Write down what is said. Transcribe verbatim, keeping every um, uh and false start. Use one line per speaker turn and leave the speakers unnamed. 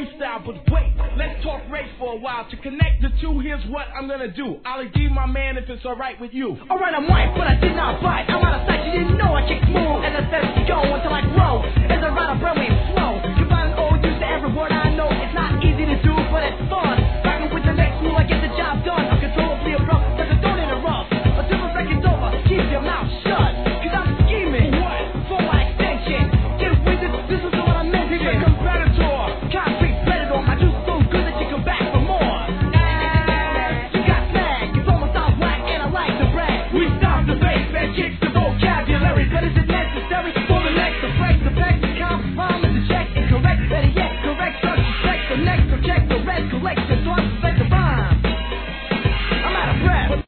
freestyle, but wait, let's talk race for a while. To connect the two, here's what I'm gonna do. I'll give my man if it's alright with you.
Alright, I'm white, but I did not bite. I'm out of sight, you didn't know I kick smooth. And I said go until I grow. As I ride a runway flow. Combine an old use to every word I know. It's not easy to do, but it's fun. Rockin' with the next move, I get the job done.